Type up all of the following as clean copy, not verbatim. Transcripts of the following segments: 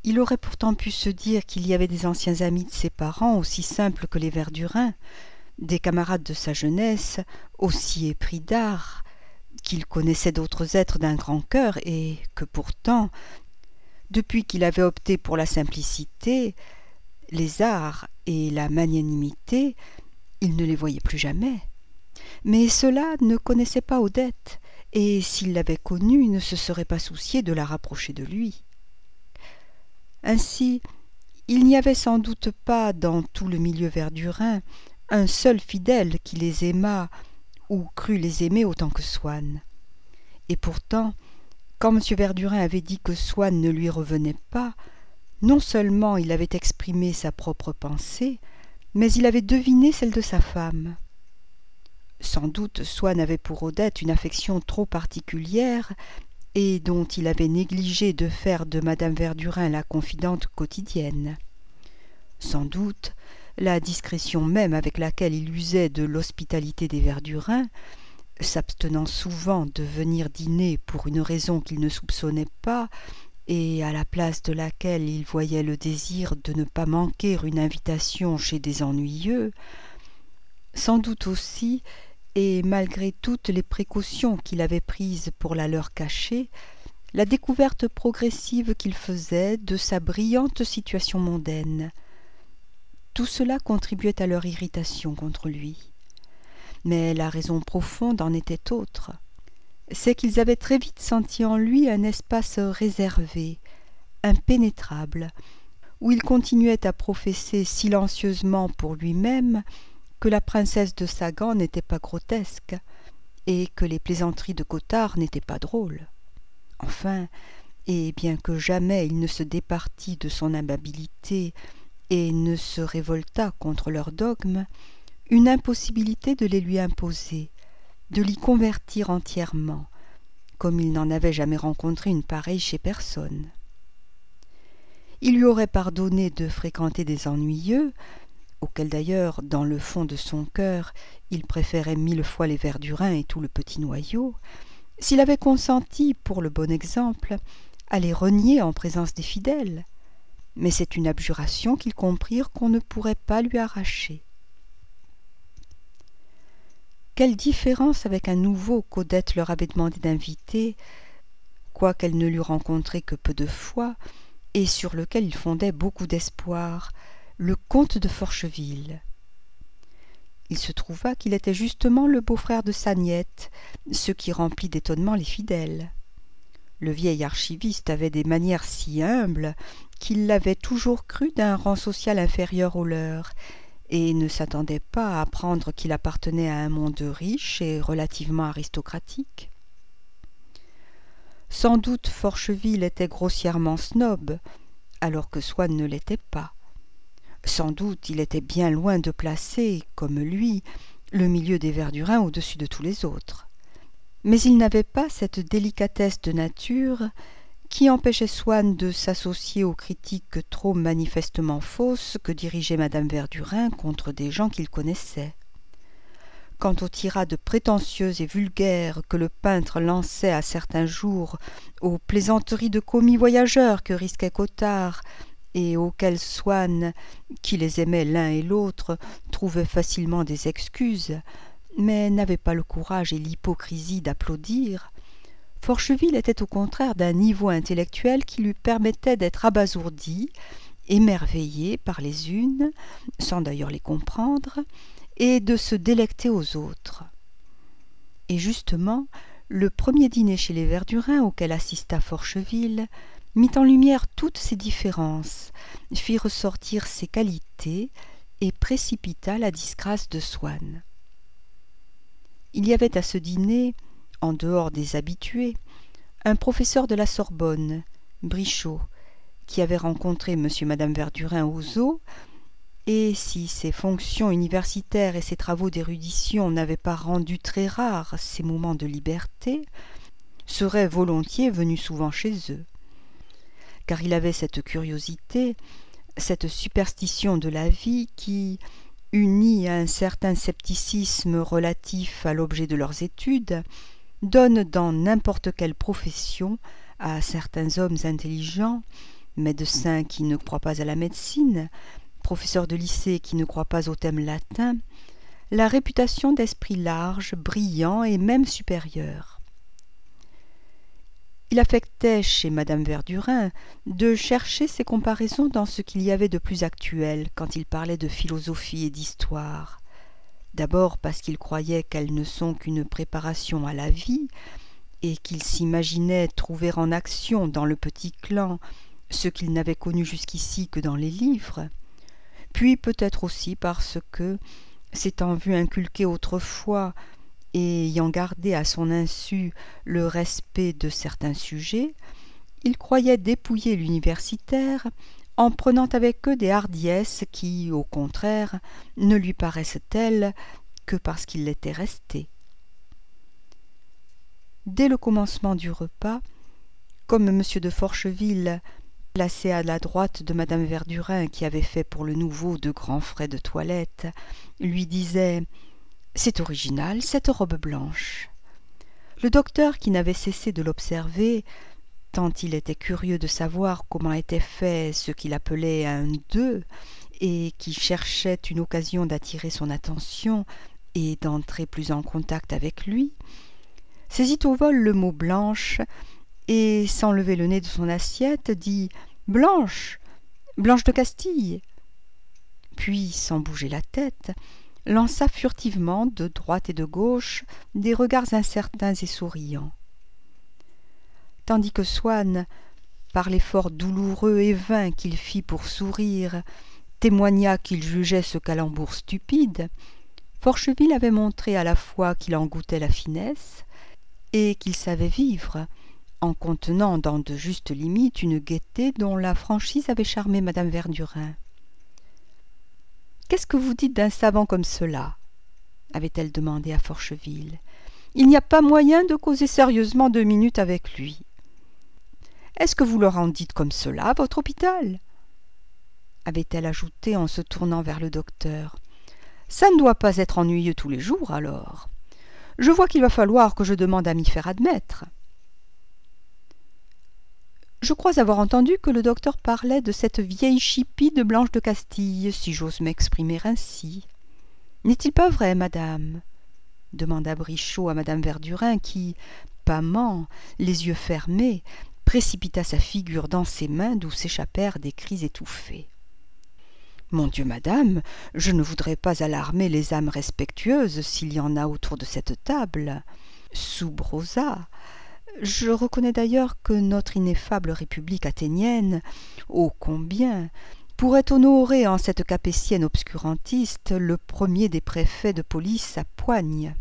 Il aurait pourtant pu se dire qu'il y avait des anciens amis de ses parents aussi simples que les Verdurin, des camarades de sa jeunesse aussi épris d'art, qu'il connaissait d'autres êtres d'un grand cœur et que pourtant, depuis qu'il avait opté pour la simplicité, les arts et la magnanimité, il ne les voyait plus jamais. Mais ceux-là ne connaissaient pas Odette, et s'il l'avait connue, ne se serait pas soucié de la rapprocher de lui. Ainsi, il n'y avait sans doute pas dans tout le milieu verdurin un seul fidèle qui les aimât ou crût les aimer autant que Swann. Et pourtant, quand M. Verdurin avait dit que Swann ne lui revenait pas, non seulement il avait exprimé sa propre pensée, mais il avait deviné celle de sa femme. Sans doute Swann avait pour Odette une affection trop particulière et dont il avait négligé de faire de madame Verdurin la confidente quotidienne. Sans doute la discrétion même avec laquelle il usait de l'hospitalité des Verdurin, s'abstenant souvent de venir dîner pour une raison qu'il ne soupçonnait pas, et à la place de laquelle il voyait le désir de ne pas manquer une invitation chez des ennuyeux, sans doute aussi, et malgré toutes les précautions qu'il avait prises pour la leur cacher, la découverte progressive qu'il faisait de sa brillante situation mondaine. Tout cela contribuait à leur irritation contre lui. Mais la raison profonde en était autre. C'est qu'ils avaient très vite senti en lui un espace réservé, impénétrable, où il continuait à professer silencieusement pour lui-même que la princesse de Sagan n'était pas grotesque et que les plaisanteries de Cottard n'étaient pas drôles. Enfin, et bien que jamais il ne se départît de son amabilité et ne se révoltât contre leurs dogmes, une impossibilité de les lui imposer, de l'y convertir entièrement, comme il n'en avait jamais rencontré une pareille chez personne. Il lui aurait pardonné de fréquenter des ennuyeux, auxquels d'ailleurs, dans le fond de son cœur, il préférait 1000 fois les Verdurin et tout le petit noyau, s'il avait consenti, pour le bon exemple, à les renier en présence des fidèles. Mais c'est une abjuration qu'ils comprirent qu'on ne pourrait pas lui arracher. Quelle différence avec un nouveau qu'Odette leur avait demandé d'inviter, quoiqu'elle ne l'eût rencontré que peu de fois, et sur lequel il fondait beaucoup d'espoir, le comte de Forcheville. Il se trouva qu'il était justement le beau-frère de sa nièce, ce qui remplit d'étonnement les fidèles. Le vieil archiviste avait des manières si humbles qu'il l'avait toujours cru d'un rang social inférieur au leur, et ne s'attendait pas à apprendre qu'il appartenait à un monde riche et relativement aristocratique. Sans doute Forcheville était grossièrement snob, alors que Swann ne l'était pas. Sans doute il était bien loin de placer, comme lui, le milieu des Verdurin au-dessus de tous les autres. Mais il n'avait pas cette délicatesse de nature qui empêchait Swann de s'associer aux critiques trop manifestement fausses que dirigeait madame Verdurin contre des gens qu'il connaissait. Quant aux tirades prétentieuses et vulgaires que le peintre lançait à certains jours, aux plaisanteries de commis voyageurs que risquait Cottard, et auxquels Swann, qui les aimait l'un et l'autre, trouvait facilement des excuses, mais n'avait pas le courage et l'hypocrisie d'applaudir, Forcheville était au contraire d'un niveau intellectuel qui lui permettait d'être abasourdi, émerveillé par les unes, sans d'ailleurs les comprendre, et de se délecter aux autres. Et justement, le premier dîner chez les Verdurin auquel assista Forcheville mit en lumière toutes ces différences, fit ressortir ses qualités et précipita la disgrâce de Swann. Il y avait à ce dîner, en dehors des habitués, un professeur de la Sorbonne, Brichot, qui avait rencontré M. et Mme Verdurin aux eaux, et si ses fonctions universitaires et ses travaux d'érudition n'avaient pas rendu très rares ces moments de liberté, serait volontiers venu souvent chez eux. Car il avait cette curiosité, cette superstition de la vie qui, unie à un certain scepticisme relatif à l'objet de leurs études, donne dans n'importe quelle profession à certains hommes intelligents, médecin qui ne croit pas à la médecine, professeur de lycée qui ne croit pas au thème latin, la réputation d'esprit large, brillant et même supérieur. Il affectait chez madame Verdurin de chercher ses comparaisons dans ce qu'il y avait de plus actuel quand il parlait de philosophie et d'histoire. D'abord parce qu'il croyait qu'elles ne sont qu'une préparation à la vie, et qu'il s'imaginait trouver en action dans le petit clan ce qu'il n'avait connu jusqu'ici que dans les livres, puis peut-être aussi parce que, s'étant vu inculquer autrefois et ayant gardé à son insu le respect de certains sujets, il croyait dépouiller l'universitaire en prenant avec eux des hardiesses qui, au contraire, ne lui paraissent telles que parce qu'il l'était resté. Dès le commencement du repas, comme M. de Forcheville, placé à la droite de madame Verdurin, qui avait fait pour le nouveau de grands frais de toilette, lui disait « C'est original, cette robe blanche ». Le docteur, qui n'avait cessé de l'observer, tant il était curieux de savoir comment était fait ce qu'il appelait un « deux », et qui cherchait une occasion d'attirer son attention et d'entrer plus en contact avec lui, saisit au vol le mot « blanche » et, sans lever le nez de son assiette, dit « Blanche, Blanche de Castille ». Puis, sans bouger la tête, lança furtivement de droite et de gauche des regards incertains et souriants. Tandis que Swann, par l'effort douloureux et vain qu'il fit pour sourire, témoigna qu'il jugeait ce calembour stupide, Forcheville avait montré à la fois qu'il en goûtait la finesse et qu'il savait vivre, en contenant dans de justes limites une gaieté dont la franchise avait charmé madame Verdurin. « Qu'est-ce que vous dites d'un savant comme cela ?» avait-elle demandé à Forcheville. « Il n'y a pas moyen de causer sérieusement 2 minutes avec lui. Est-ce que vous leur en dites comme cela à votre hôpital ?» avait-elle ajouté en se tournant vers le docteur. « Ça ne doit pas être ennuyeux tous les jours, alors. Je vois qu'il va falloir que je demande à m'y faire admettre. » Je crois avoir entendu que le docteur parlait de cette vieille chipie de Blanche de Castille, si j'ose m'exprimer ainsi. N'est-il pas vrai, madame ? Demanda Brichot à madame Verdurin qui, pâmant, les yeux fermés, précipita sa figure dans ses mains d'où s'échappèrent des cris étouffés. Mon Dieu, madame, je ne voudrais pas alarmer les âmes respectueuses s'il y en a autour de cette table. Sub rosa. Je reconnais d'ailleurs que notre ineffable République athénienne, ô combien, pourrait honorer en cette capétienne obscurantiste le premier des préfets de police à Poigne.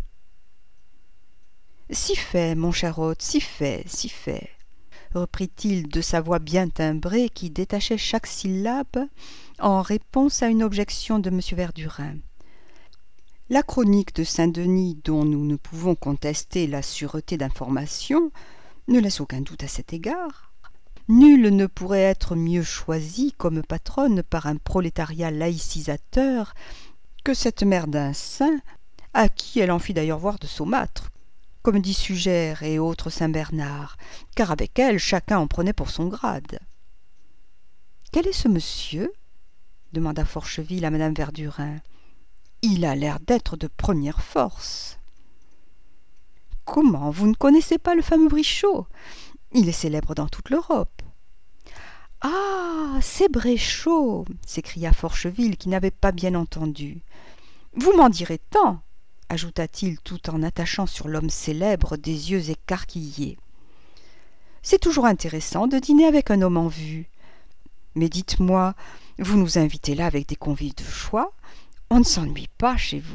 Si fait, mon cher hôte, si fait, reprit-il de sa voix bien timbrée qui détachait chaque syllabe en réponse à une objection de M. Verdurin. La chronique de Saint-Denis, dont nous ne pouvons contester la sûreté d'information, ne laisse aucun doute à cet égard. Nulle ne pourrait être mieux choisie comme patronne par un prolétariat laïcisateur que cette mère d'un saint, à qui elle en fit d'ailleurs voir de saumâtre, comme dit Sugère et autres Saint-Bernard, car avec elle chacun en prenait pour son grade. « Quel est ce monsieur ?» demanda Forcheville à madame Verdurin. « Il a l'air d'être de première force. »« Comment, vous ne connaissez pas le fameux Brichot ? Il est célèbre dans toute l'Europe. »« Ah, c'est Bréchot !» s'écria Forcheville qui n'avait pas bien entendu. « Vous m'en direz tant !» ajouta-t-il tout en attachant sur l'homme célèbre des yeux écarquillés. « C'est toujours intéressant de dîner avec un homme en vue. Mais dites-moi, vous nous invitez là avec des convives de choix ? On ne s'ennuie pas chez vous. »«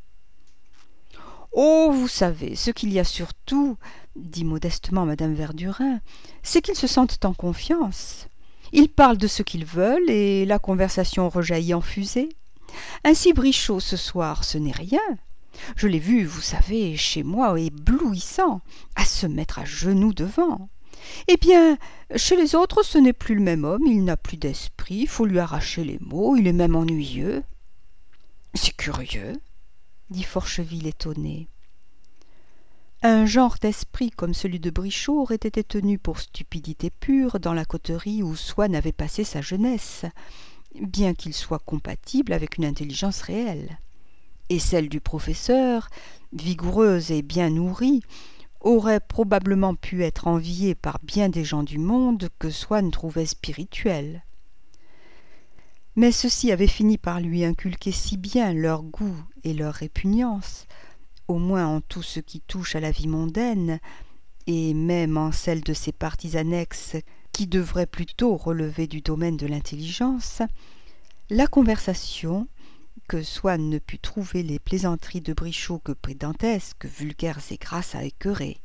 Oh, vous savez, ce qu'il y a surtout, dit modestement madame Verdurin, c'est qu'ils se sentent en confiance. Ils parlent de ce qu'ils veulent et la conversation rejaillit en fusée. Ainsi Brichot ce soir, ce n'est rien. Je l'ai vu, vous savez, chez moi, éblouissant, à se mettre à genoux devant. Eh bien, chez les autres, ce n'est plus le même homme, il n'a plus d'esprit, il faut lui arracher les mots, il est même ennuyeux. »« C'est curieux, dit Forcheville étonné. Un genre d'esprit comme celui de Brichot aurait été tenu pour stupidité pure dans la coterie où Swann avait passé sa jeunesse, bien qu'il soit compatible avec une intelligence réelle. Et celle du professeur, vigoureuse et bien nourrie, aurait probablement pu être enviée par bien des gens du monde que Swann trouvait spirituels. Mais ceux-ci avaient fini par lui inculquer si bien leur goût et leur répugnance, au moins en tout ce qui touche à la vie mondaine, et même en celle de ses parties annexes qui devraient plutôt relever du domaine de l'intelligence, la conversation, que Swann ne put trouver les plaisanteries de Brichot que pédantesques, vulgaires et grasses à écœurer.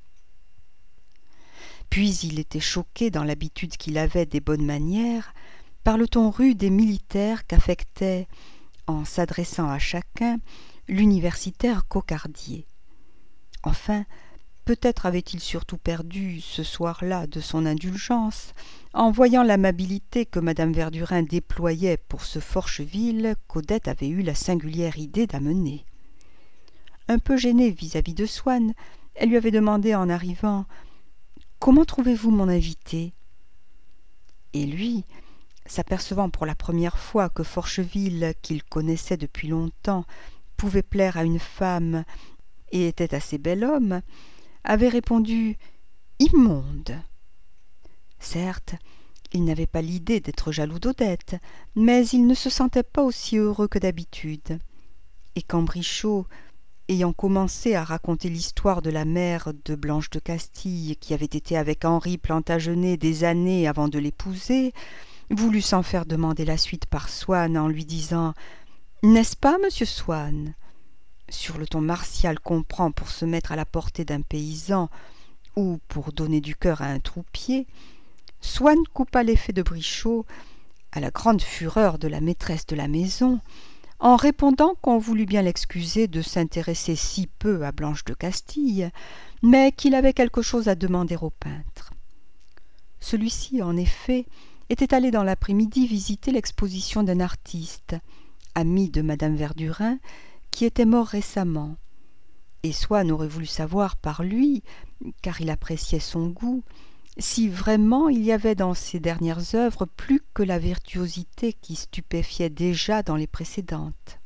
Puis il était choqué dans l'habitude qu'il avait des bonnes manières par le ton rude et militaire qu'affectait, en s'adressant à chacun, l'universitaire Cocardier. Enfin, peut-être avait-il surtout perdu, ce soir-là, de son indulgence, en voyant l'amabilité que madame Verdurin déployait pour ce Forcheville qu'Odette avait eu la singulière idée d'amener. Un peu gênée vis-à-vis de Swann, elle lui avait demandé en arrivant « Comment trouvez-vous mon invité ?» Et lui, s'apercevant pour la première fois que Forcheville, qu'il connaissait depuis longtemps, pouvait plaire à une femme et était assez bel homme, avait répondu « Immonde !» Certes, il n'avait pas l'idée d'être jaloux d'Odette, mais il ne se sentait pas aussi heureux que d'habitude. Et quand Brichot, ayant commencé à raconter l'histoire de la mère de Blanche de Castille, qui avait été avec Henri Plantagenet des années avant de l'épouser, voulut s'en faire demander la suite par Swann en lui disant « N'est-ce pas, monsieur Swann ?» sur le ton martial qu'on prend pour se mettre à la portée d'un paysan ou pour donner du cœur à un troupier, Swann coupa l'effet de Brichot, à la grande fureur de la maîtresse de la maison, en répondant qu'on voulut bien l'excuser de s'intéresser si peu à Blanche de Castille, mais qu'il avait quelque chose à demander au peintre. Celui-ci, en effet, était allé dans l'après-midi visiter l'exposition d'un artiste, ami de madame Verdurin, qui était mort récemment. Et Swann aurait voulu savoir par lui, car il appréciait son goût, si vraiment il y avait dans ses dernières œuvres plus que la virtuosité qui stupéfiait déjà dans les précédentes.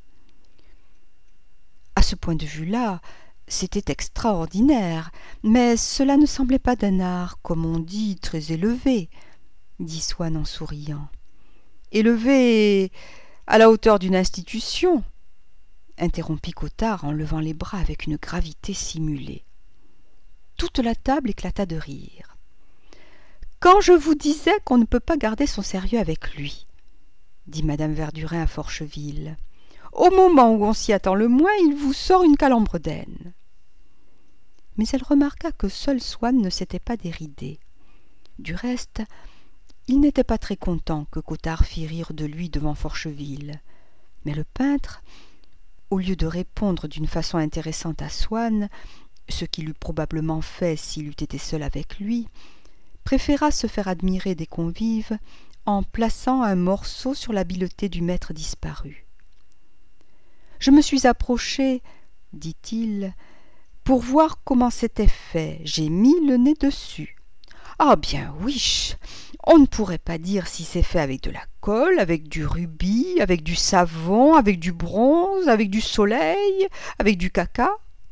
À ce point de vue-là, c'était extraordinaire, mais cela ne semblait pas d'un art, comme on dit, très élevé, dit Swann en souriant. Élevé à la hauteur d'une institution, interrompit Cottard en levant les bras avec une gravité simulée. Toute la table éclata de rire. Quand je vous disais qu'on ne peut pas garder son sérieux avec lui, dit madame Verdurin à Forcheville, au moment où on s'y attend le moins, il vous sort une calembre-daine. Mais elle remarqua que seul Swann ne s'était pas déridé. Du reste, il n'était pas très content que Cottard fît rire de lui devant Forcheville. Mais le peintre, au lieu de répondre d'une façon intéressante à Swann, ce qu'il eût probablement fait s'il eût été seul avec lui, préféra se faire admirer des convives en plaçant un morceau sur l'habileté du maître disparu. « Je me suis approché, dit-il, pour voir comment c'était fait. J'ai mis le nez dessus. Ah bien oui, on ne pourrait pas dire si c'est fait avec de la colle, avec du rubis, avec du savon, avec du bronze, avec du soleil, avec du caca. »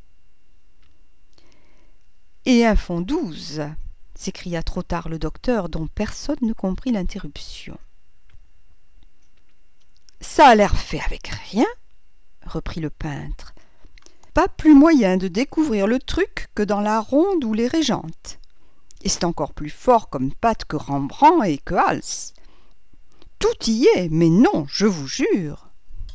« Et un fond 12 !» s'écria trop tard le docteur, dont personne ne comprit l'interruption. « Ça a l'air fait avec rien, » reprit le peintre. « Pas plus moyen de découvrir le truc que dans la Ronde ou les Régentes. Et c'est encore plus fort comme pâte que Rembrandt et que Hals. Tout y est, mais non, je vous jure. »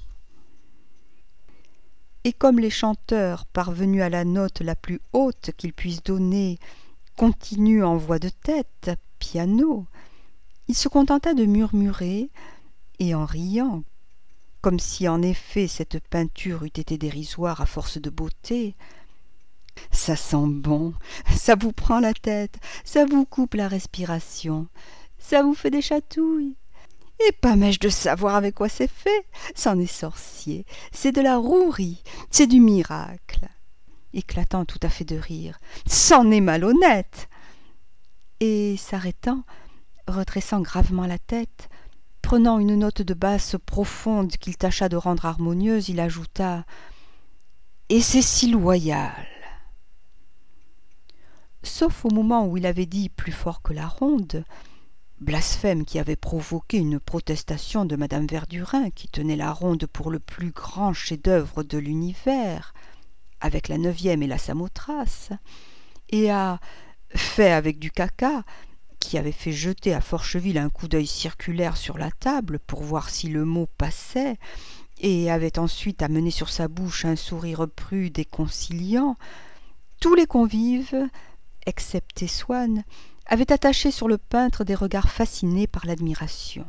Et comme les chanteurs, parvenus à la note la plus haute qu'ils puissent donner, continuent en voix de tête, piano, il se contenta de murmurer, et en riant, comme si en effet cette peinture eût été dérisoire à force de beauté, « Ça sent bon, ça vous prend la tête, ça vous coupe la respiration, ça vous fait des chatouilles. Et pas mèche de savoir avec quoi c'est fait, c'en est sorcier, c'est de la rouerie, c'est du miracle. éclatant tout à fait de rire. « C'en est malhonnête !» Et s'arrêtant, redressant gravement la tête, prenant une note de basse profonde qu'il tâcha de rendre harmonieuse, il ajouta « Et c'est si loyal !» Sauf au moment où il avait dit plus fort que la ronde, blasphème qui avait provoqué une protestation de madame Verdurin, qui tenait la ronde pour le plus grand chef-d'œuvre de l'univers, avec la 9e et la Samothrace, et à fait avec du caca, qui avait fait jeter à Forcheville un coup d'œil circulaire sur la table pour voir si le mot passait, et avait ensuite amené sur sa bouche un sourire prude et conciliant, tous les convives, excepté Swann, avaient attaché sur le peintre des regards fascinés par l'admiration.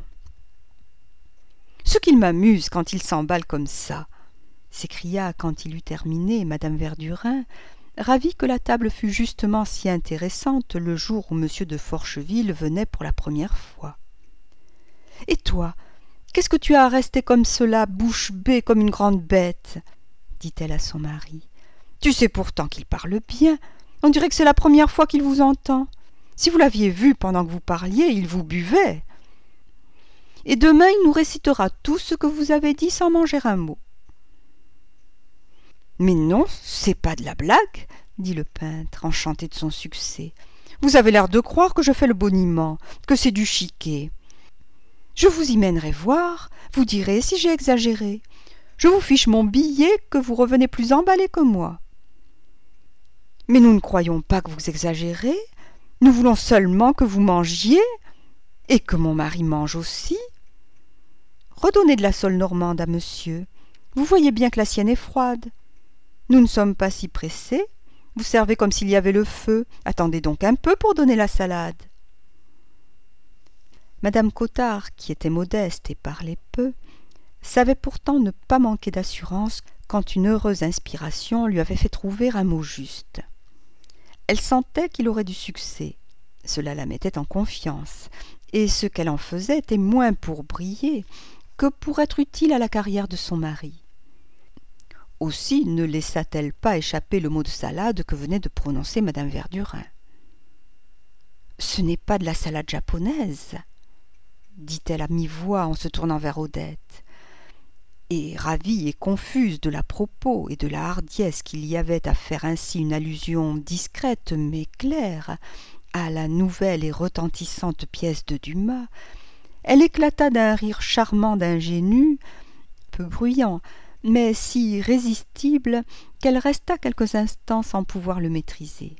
« Ce qu'il m'amuse quand il s'emballe comme ça !» s'écria, quand il eut terminé, madame Verdurin, ravie que la table fût justement si intéressante le jour où monsieur de Forcheville venait pour la première fois. « Et toi, qu'est-ce que tu as à rester comme cela, bouche bée comme une grande bête ?» dit-elle à son mari. « Tu sais pourtant qu'il parle bien. On dirait que c'est la première fois qu'il vous entend. Si vous l'aviez vu pendant que vous parliez, il vous buvait. Et demain, il nous récitera tout ce que vous avez dit sans manger un mot. » « Mais non, c'est pas de la blague, » dit le peintre, enchanté de son succès. « Vous avez l'air de croire que je fais le boniment, que c'est du chiquet. Je vous y mènerai voir, vous direz si j'ai exagéré. Je vous fiche mon billet que vous revenez plus emballé que moi. Mais nous ne croyons pas que vous exagérez, nous voulons seulement que vous mangiez, et que mon mari mange aussi. Redonnez de la sole normande à monsieur, vous voyez bien que la sienne est froide. Nous ne sommes pas si pressés, vous servez comme s'il y avait le feu, attendez donc un peu pour donner la salade. » Madame Cottard, qui était modeste et parlait peu, savait pourtant ne pas manquer d'assurance quand une heureuse inspiration lui avait fait trouver un mot juste. Elle sentait qu'il aurait du succès, cela la mettait en confiance, et ce qu'elle en faisait était moins pour briller que pour être utile à la carrière de son mari. Aussi ne laissa-t-elle pas échapper le mot de salade que venait de prononcer madame Verdurin. « Ce n'est pas de la salade japonaise, » dit-elle à mi-voix en se tournant vers Odette. Et ravie et confuse de l'à-propos et de la hardiesse qu'il y avait à faire ainsi une allusion discrète mais claire à la nouvelle et retentissante pièce de Dumas, elle éclata d'un rire charmant d'ingénu, peu bruyant, mais si irrésistible qu'elle resta quelques instants sans pouvoir le maîtriser.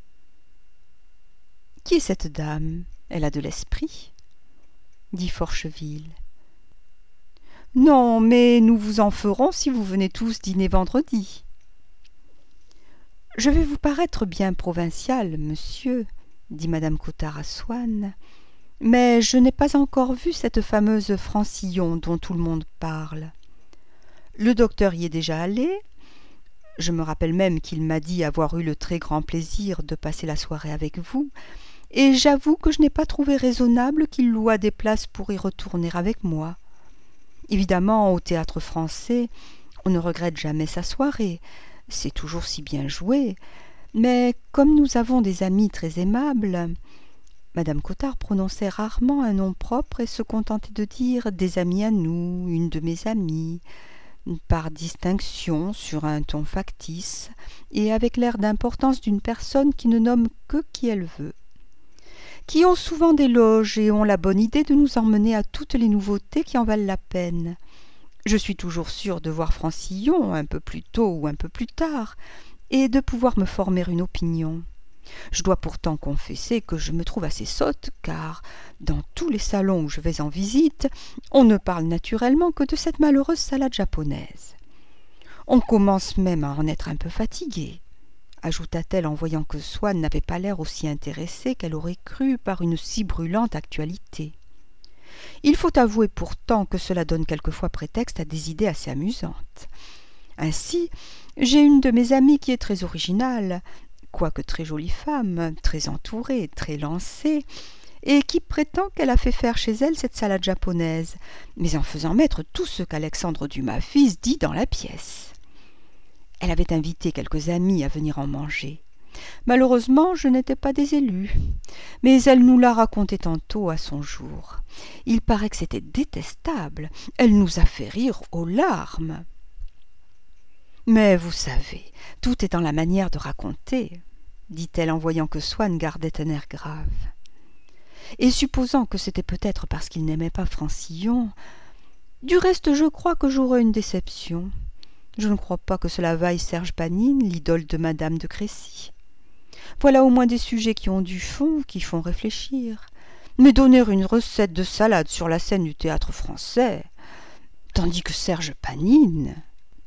« Qui est cette dame ? Elle a de l'esprit ?» dit Forcheville. « Non, mais nous vous en ferons si vous venez tous dîner vendredi. »« Je vais vous paraître bien provincial, monsieur, » dit madame Cottard à Swann, « mais je n'ai pas encore vu cette fameuse Francillon dont tout le monde parle. Le docteur y est déjà allé. Je me rappelle même qu'il m'a dit avoir eu le très grand plaisir de passer la soirée avec vous, et j'avoue que je n'ai pas trouvé raisonnable qu'il louât des places pour y retourner avec moi. Évidemment, au Théâtre-Français, on ne regrette jamais sa soirée, c'est toujours si bien joué, mais comme nous avons des amis très aimables... » Madame Cottard prononçait rarement un nom propre et se contentait de dire « des amis à nous, une de mes amies », par distinction, sur un ton factice, et avec l'air d'importance d'une personne qui ne nomme que qui elle veut, qui ont souvent des loges et ont la bonne idée de nous emmener à toutes les nouveautés qui en valent la peine. Je suis toujours sûre de voir Francillon un peu plus tôt ou un peu plus tard, et de pouvoir me former une opinion. Je dois pourtant confesser que je me trouve assez sotte, car, dans tous les salons où je vais en visite, on ne parle naturellement que de cette malheureuse salade japonaise. On commence même à en être un peu fatigué, ajouta-t-elle en voyant que Swann n'avait pas l'air aussi intéressé qu'elle aurait cru par une si brûlante actualité. Il faut avouer pourtant que cela donne quelquefois prétexte à des idées assez amusantes. Ainsi, j'ai une de mes amies qui est très originale, quoique très jolie femme, très entourée, très lancée, et qui prétend qu'elle a fait faire chez elle cette salade japonaise, mais en faisant mettre tout ce qu'Alexandre Dumas fils dit dans la pièce. Elle avait invité quelques amis à venir en manger. Malheureusement, je n'étais pas des élus, mais elle nous l'a raconté tantôt à son jour. Il paraît que c'était détestable. Elle nous a fait rire aux larmes. Mais vous savez, tout est dans la manière de raconter, dit-elle en voyant que Swann gardait un air grave. Et supposant que c'était peut-être parce qu'il n'aimait pas Francillon, du reste je crois que j'aurai une déception. Je ne crois pas que cela vaille Serge Panine, l'idole de Madame de Crécy. Voilà au moins des sujets qui ont du fond, qui font réfléchir. Mais donner une recette de salade sur la scène du théâtre français, tandis que Serge Panine...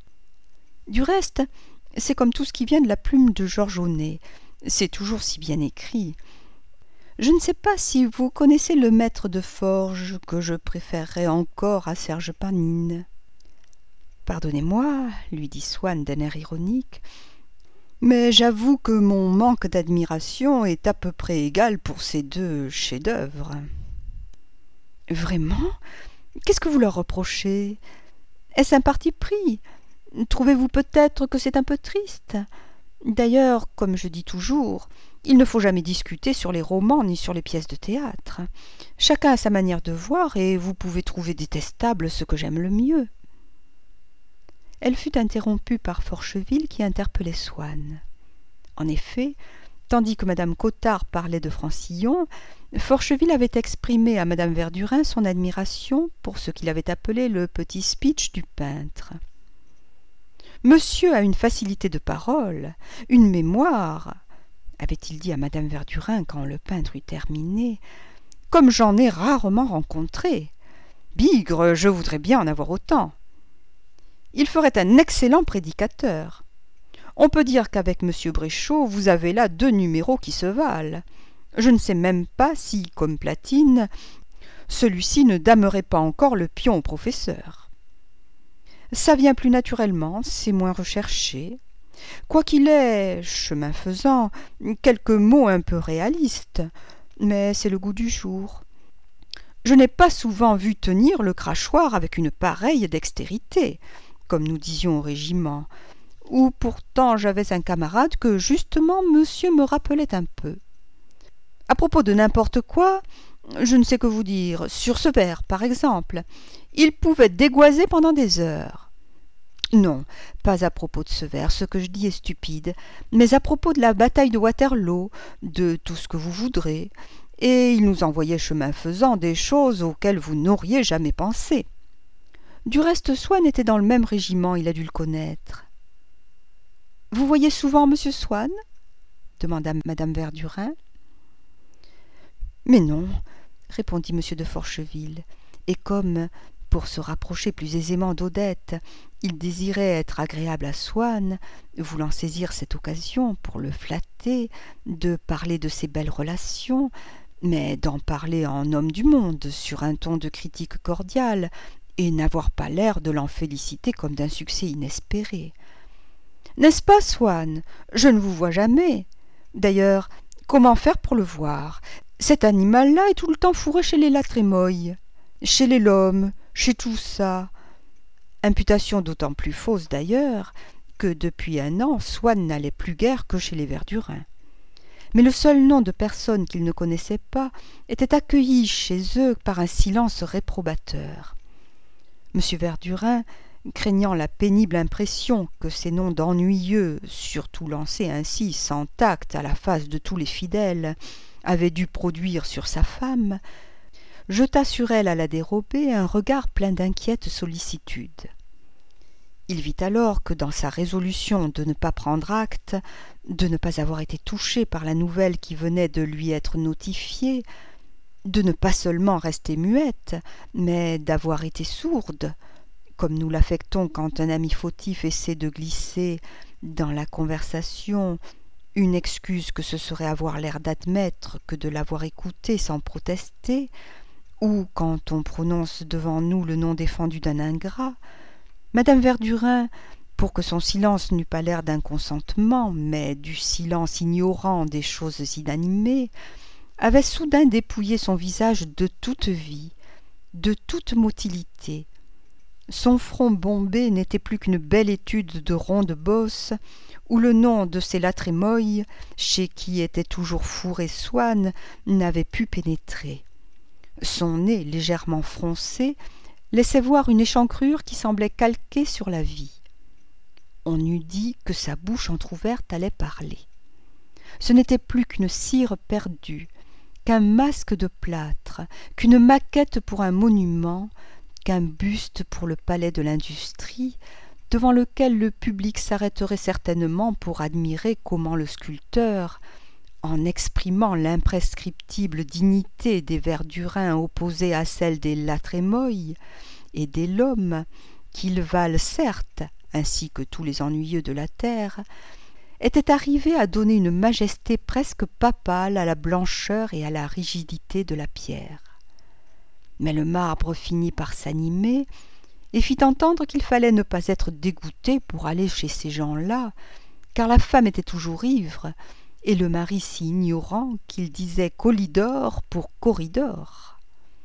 Du reste, c'est comme tout ce qui vient de la plume de Georges Aunet. C'est toujours si bien écrit. Je ne sais pas si vous connaissez le maître de forge que je préférerais encore à Serge Panine. Pardonnez-moi, lui dit Swann d'un air ironique, mais j'avoue que mon manque d'admiration est à peu près égal pour ces deux chefs-d'œuvre. Vraiment ? Qu'est-ce que vous leur reprochez ? Est-ce un parti pris ? Trouvez-vous peut-être que c'est un peu triste ? D'ailleurs, comme je dis toujours, il ne faut jamais discuter sur les romans ni sur les pièces de théâtre. Chacun a sa manière de voir et vous pouvez trouver détestable ce que j'aime le mieux. Elle fut interrompue par Forcheville qui interpellait Swann. En effet, tandis que madame Cottard parlait de Francillon, Forcheville avait exprimé à madame Verdurin son admiration pour ce qu'il avait appelé le petit speech du peintre. Monsieur a une facilité de parole, une mémoire, avait-il dit à madame Verdurin quand le peintre eut terminé, comme j'en ai rarement rencontré. Bigre, je voudrais bien en avoir autant. Il ferait un excellent prédicateur. On peut dire qu'avec monsieur Bréchot, vous avez là 2 numéros qui se valent. Je ne sais même pas si, comme Platine, celui-ci ne damerait pas encore le pion au professeur. Ça vient plus naturellement, c'est moins recherché. Quoiqu'il ait, chemin faisant, quelques mots un peu réalistes, mais c'est le goût du jour. Je n'ai pas souvent vu tenir le crachoir avec une pareille dextérité, comme nous disions au régiment, où pourtant j'avais un camarade que justement monsieur me rappelait un peu. À propos de n'importe quoi, je ne sais que vous dire, sur ce vers, par exemple, il pouvait dégoiser pendant des heures. Non, pas à propos de ce vers, ce que je dis est stupide, mais à propos de la bataille de Waterloo, de tout ce que vous voudrez, et il nous envoyait chemin faisant des choses auxquelles vous n'auriez jamais pensé. Du reste, Swann était dans le même régiment, il a dû le connaître. « Vous voyez souvent monsieur Swann ?» demanda madame Verdurin. « Mais non, » répondit monsieur de Forcheville, et comme, pour se rapprocher plus aisément d'Odette, il désirait être agréable à Swann, voulant saisir cette occasion pour le flatter, de parler de ses belles relations, mais d'en parler en homme du monde, sur un ton de critique cordiale, et n'avoir pas l'air de l'en féliciter comme d'un succès inespéré. « N'est-ce pas, Swann ? Je ne vous vois jamais. D'ailleurs, comment faire pour le voir ? Cet animal-là est tout le temps fourré chez les Latrémoille, chez les Lhomme, chez tout ça. » Imputation d'autant plus fausse d'ailleurs que depuis 1 an, Swann n'allait plus guère que chez les Verdurin. Mais le seul nom de personne qu'il ne connaissait pas était accueilli chez eux par un silence réprobateur. M. Verdurin, craignant la pénible impression que ces noms d'ennuyeux, surtout lancés ainsi sans tact à la face de tous les fidèles, avaient dû produire sur sa femme, jeta sur elle à la dérobée un regard plein d'inquiète sollicitude. Il vit alors que dans sa résolution de ne pas prendre acte, de ne pas avoir été touché par la nouvelle qui venait de lui être notifiée, de ne pas seulement rester muette, mais d'avoir été sourde, comme nous l'affectons quand un ami fautif essaie de glisser dans la conversation une excuse que ce serait avoir l'air d'admettre que de l'avoir écouté sans protester, ou quand on prononce devant nous le nom défendu d'un ingrat, madame Verdurin, pour que son silence n'eût pas l'air d'un consentement, mais du silence ignorant des choses inanimées, avait soudain dépouillé son visage de toute vie, de toute motilité, Son front bombé n'était plus qu'une belle étude de ronde bosse, où le nom de ces Latrémoille, chez qui était toujours fourré Swann, n'avait pu pénétrer. Son nez, légèrement froncé, laissait voir une échancrure qui semblait calquée sur la vie. On eût dit que sa bouche entr'ouverte allait parler. Ce n'était plus qu'une cire perdue, qu'un masque de plâtre, qu'une maquette pour un monument, qu'un buste pour le palais de l'industrie, devant lequel le public s'arrêterait certainement pour admirer comment le sculpteur, en exprimant l'imprescriptible dignité des Verdurins opposée à celle des Latrémoille et des Lhomme, qu'ils valent certes, ainsi que tous les ennuyeux de la terre, était arrivé à donner une majesté presque papale à la blancheur et à la rigidité de la pierre. Mais le marbre finit par s'animer et fit entendre qu'il fallait ne pas être dégoûté pour aller chez ces gens-là, car la femme était toujours ivre, et le mari si ignorant qu'il disait Colidor pour Corridor.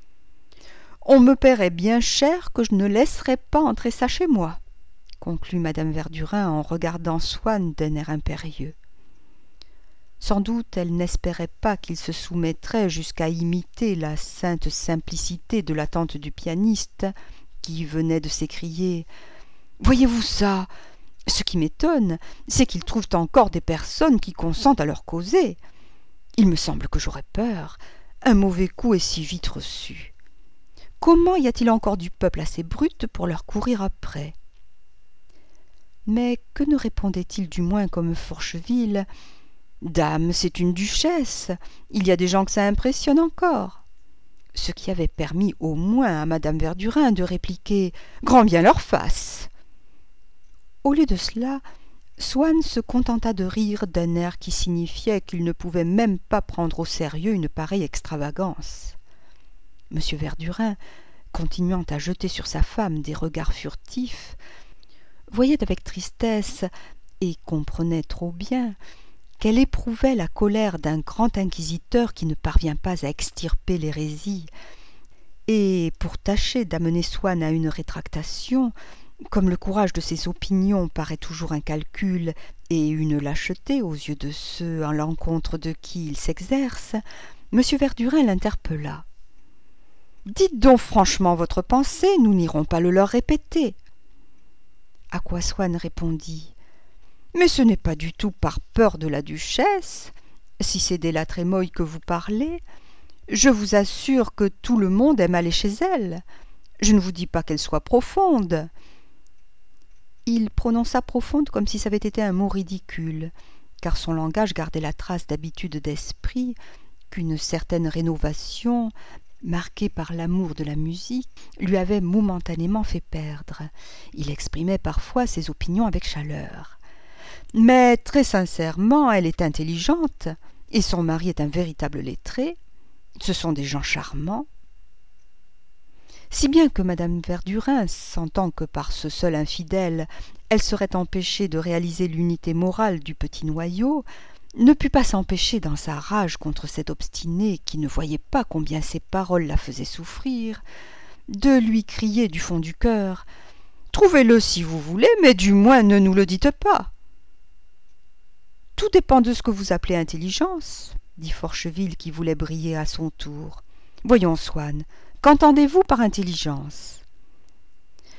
« On me paierait bien cher que je ne laisserais pas entrer ça chez moi, » conclut madame Verdurin en regardant Swann d'un air impérieux. Sans doute elle n'espérait pas qu'il se soumettrait jusqu'à imiter la sainte simplicité de la tante du pianiste, qui venait de s'écrier « Voyez-vous ça ? Ce qui m'étonne, c'est qu'ils trouvent encore des personnes qui consentent à leur causer. Il me semble que j'aurais peur. Un mauvais coup est si vite reçu. Comment y a-t-il encore du peuple assez brute pour leur courir après ?» Mais que ne répondait-il du moins comme Forcheville ? « Dame, c'est une duchesse. Il y a des gens que ça impressionne encore. » Ce qui avait permis au moins à madame Verdurin de répliquer « Grand bien leur fasse !» Au lieu de cela, Swann se contenta de rire d'un air qui signifiait qu'il ne pouvait même pas prendre au sérieux une pareille extravagance. M. Verdurin, continuant à jeter sur sa femme des regards furtifs, voyait avec tristesse, et comprenait trop bien, qu'elle éprouvait la colère d'un grand inquisiteur qui ne parvient pas à extirper l'hérésie, et pour tâcher d'amener Swann à une rétractation, comme le courage de ses opinions paraît toujours un calcul et une lâcheté aux yeux de ceux à l'encontre de qui il s'exerce, M. Verdurin l'interpella. « Dites donc franchement votre pensée, nous n'irons pas le leur répéter. » À quoi Swann répondit « Mais ce n'est pas du tout par peur de la duchesse. Si c'est des Latrémoille que vous parlez, je vous assure que tout le monde aime aller chez elle. Je ne vous dis pas qu'elle soit profonde. » Il prononça profonde comme si ça avait été un mot ridicule, car son langage gardait la trace d'habitude d'esprit qu'une certaine rénovation, marquée par l'amour de la musique, lui avait momentanément fait perdre. Il exprimait parfois ses opinions avec chaleur. Mais très sincèrement, elle est intelligente, et son mari est un véritable lettré. Ce sont des gens charmants. Si bien que madame Verdurin, sentant que par ce seul infidèle, elle serait empêchée de réaliser l'unité morale du petit noyau, ne put pas s'empêcher dans sa rage contre cet obstiné qui ne voyait pas combien ses paroles la faisaient souffrir, de lui crier du fond du cœur « Trouvez-le si vous voulez, mais du moins ne nous le dites pas !»« Tout dépend de ce que vous appelez intelligence, » dit Forcheville qui voulait briller à son tour. « Voyons, Swann, qu'entendez-vous par intelligence ?»« Voilà !»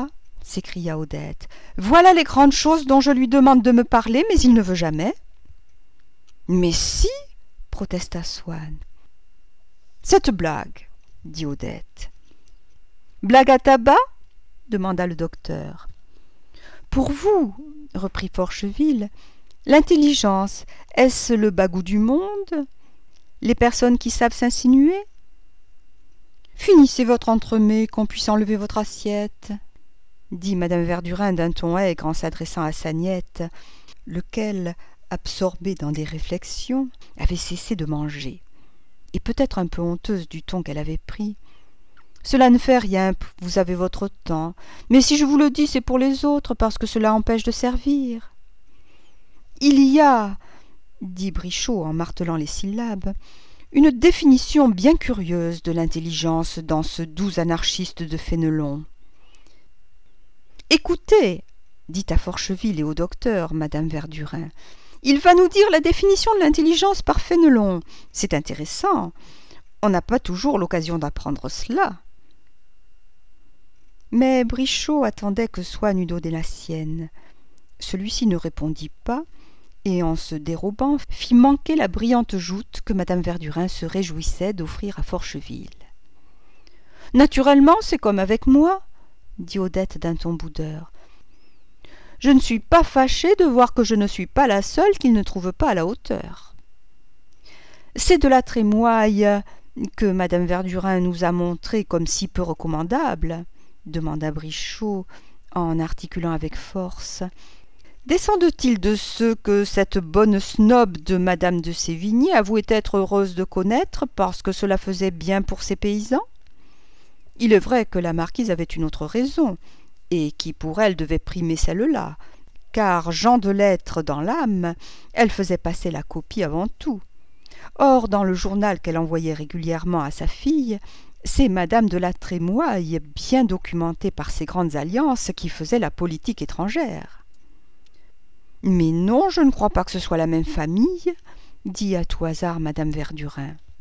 s'écria Odette. « Voilà les grandes choses dont je lui demande de me parler, mais il ne veut jamais. »« Mais si !» protesta Swann. « Cette blague, » dit Odette. « Blague à tabac ?» demanda le docteur. « Pour vous, » reprit Forcheville, « l'intelligence, est-ce le bagout du monde? Les personnes qui savent s'insinuer? Finissez votre entremets, qu'on puisse enlever votre assiette, » dit madame Verdurin d'un ton aigre en s'adressant à sa niette, lequel, absorbé dans des réflexions, avait cessé de manger, et peut-être un peu honteuse du ton qu'elle avait pris. « Cela ne fait rien, vous avez votre temps, mais si je vous le dis, c'est pour les autres, parce que cela empêche de servir. »« Il y a, » dit Brichot en martelant les syllabes, « une définition bien curieuse de l'intelligence dans ce doux anarchiste de Fénelon. Écoutez, dit à Forcheville et au docteur madame Verdurin, il va nous dire la définition de l'intelligence par Fénelon. C'est intéressant. On n'a pas toujours l'occasion d'apprendre cela. Mais Brichot attendait que Swann eût donné la sienne. Celui-ci ne répondit pas, et en se dérobant, fit manquer la brillante joute que madame Verdurin se réjouissait d'offrir à Forcheville. « Naturellement, c'est comme avec moi, » dit Odette d'un ton boudeur. « Je ne suis pas fâchée de voir que je ne suis pas la seule qu'il ne trouve pas à la hauteur. »« C'est de la trémoille que madame Verdurin nous a montrée comme si peu recommandable, » demanda Brichot en articulant avec force. Descende-t-il de ceux que cette bonne snob de madame de Sévigné avouait être heureuse de connaître parce que cela faisait bien pour ses paysans? Il est vrai que la marquise avait une autre raison, et qui pour elle devait primer celle-là, car gens de lettres dans l'âme, elle faisait passer la copie avant tout. Or, dans le journal qu'elle envoyait régulièrement à sa fille, c'est madame de la Trémoille, bien documentée par ses grandes alliances, qui faisait la politique étrangère. « Mais non, je ne crois pas que ce soit la même famille, » dit à tout hasard madame Verdurin.